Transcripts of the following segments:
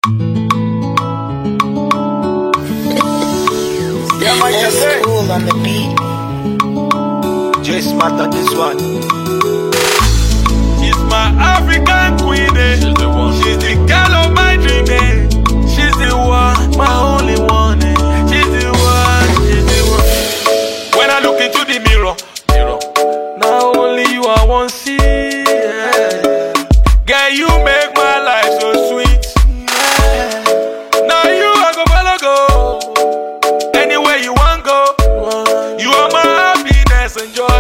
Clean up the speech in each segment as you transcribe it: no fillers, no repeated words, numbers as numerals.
It's cool on the beat. J Smart on this one. She's my African queen, eh? She's the one. She's the girl of my dream, eh? She's the one, my only one, eh? She's the one, she's the one. When I look into the mirror, now only you I want to see, yeah. Girl, you make my life so sweet, yeah. Now you I go follow go, anywhere you want go. You are my happiness and joy.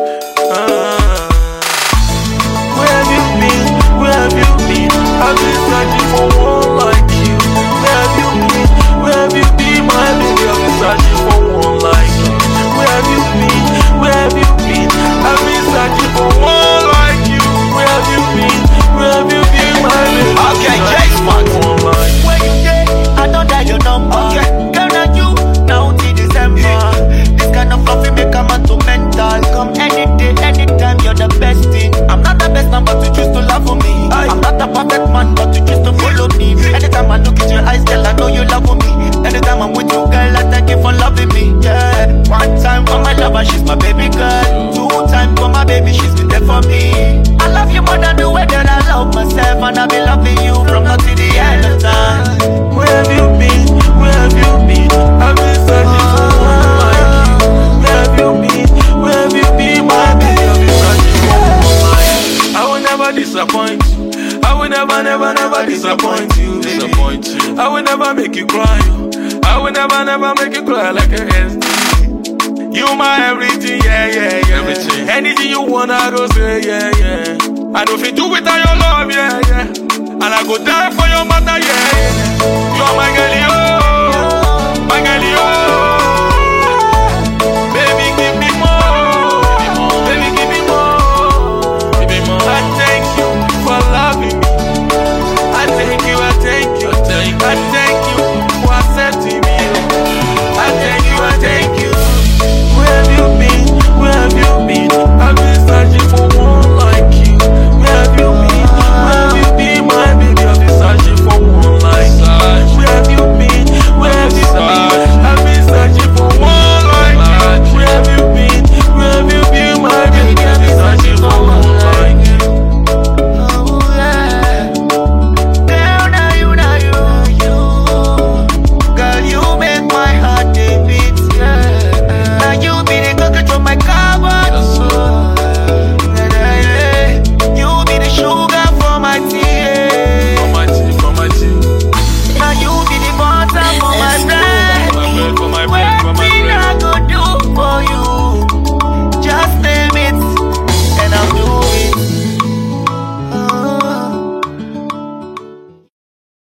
Where have you been? Where have you been? I've been searching for one like you. Where have you been? Where have you been, my baby? I've been searching for one like you. Where have you been? Where have you been? I've been searching for one like you. Where have you been? Where have you been, my baby? Okay, J-Smart. Where you dey? I don't die your number. Okay. Girl, now you, now till December. This kind of love, you make a man too mental. Come any day, anytime, you're the best thing. I'm not the best man, but you choose to love for me. I'm not a perfect man, but you choose to follow me. Anytime I look in your eyes, girl, I know you love for me. Anytime I'm with you, girl, I thank you for loving me. Yeah. One time for my lover, she's my baby girl. Two times for my baby, she's been there for me. I love you more than the way that I love myself, and I've been loving you from now to the end of time. Where have you been? Where have you been? I've been searching for one like you. Where have you been? Where have you been, my baby? I've been searching for one like you. I will never disappoint you. I will never, never, never disappoint you, baby. I will never make you cry. I will never, never make you cry like a SD. You my everything, yeah, yeah, yeah. Everything. Anything you want, I go say, yeah, yeah. I know if you do without your love, yeah, yeah. And I go die for your mother, yeah.